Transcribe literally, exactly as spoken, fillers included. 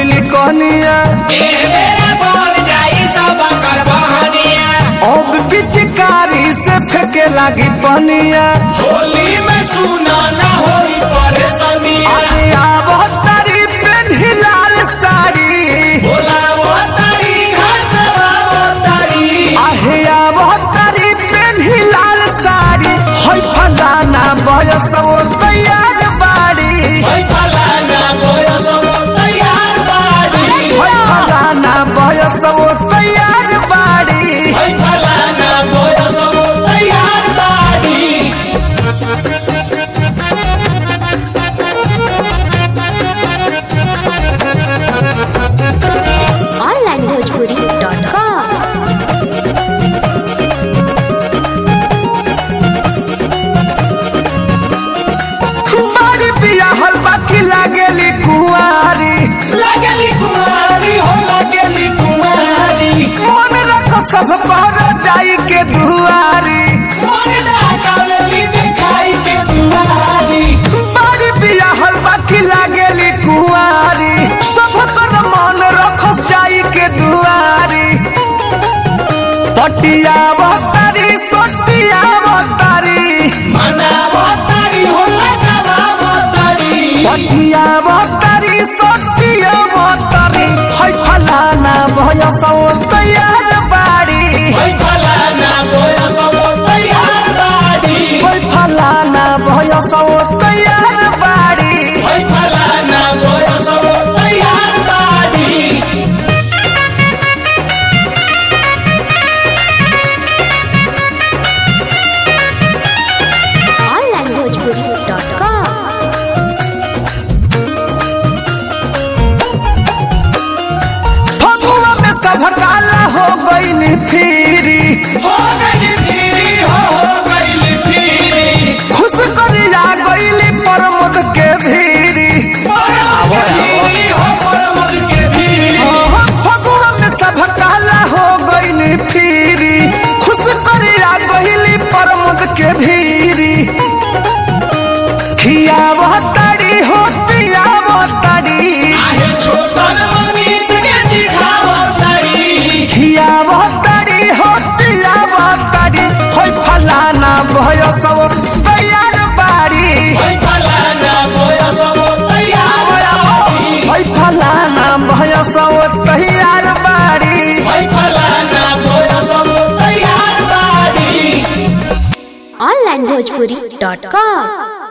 गईली कहनिया अब पिचकारी से फेंके लागी पनिया होली में सुना ना होई परेशानिया अरे आवो तारी पेन्ही लाल साड़ी बोलावो तारी घसवावो तारी आहे आवो तारी पेन्ही लाल साड़ी होय फलाना बयस वो तैयार बाड़ी होई फलाना बयस वो तैयार बाड़ी होय फलाना बयस वो तैयार बाड़ी होई फलाना बयस वो तैयार बाड़ी ऑनलाइन भोजपुरी डॉट कॉम। बाड़ी बिया हलवा की लागेली कुंवारी लगली कुमारी हो लगली कुमारी मन रख सब कर जाई के दुआरी मन डाकावेली दिखाई के दुआरी बाड़ी बिया हलवा की लागेली कुंवारी सब कर मन रख जाई के दुआरी पटिया बतारी सोटिया बतारी मनावो तारी हो लगावो तारी पटिया बतारी सोटिया बतारी है फलाना भयस तैयार बाड़ी होई फलाना बयस वो तैयार बाड़ी है फलाना भयस तैयार बाड़ी होई फलाना बयस वो तैयार बाड़ी online Bhojpuri dot com. Phagua में सब काला हो गई फिरी हो गई फिरी हो हो गई फिरी खुश करिया गईली प्रमोद के भीरी परमद के फिरी हो परमद के फिरी ओहो, फगुआ में सब काला हो गई फिरी खुश करिया गईली प्रमोद के भीरी खियाव ताड़ी हो पियाव ताड़ी आहे छोटन मनीष के चिखावो तारी खियाव ताड़ी हो पियाव ताड़ी होय फलाना भयस तैयार बाड़ी होई फलाना बयस वो तैयार बाड़ी होय फलाना भयस तैयार बाड़ी होई फलाना बयस वो तैयार बाड़ी ऑनलाइन भोजपुरी डॉट कॉम।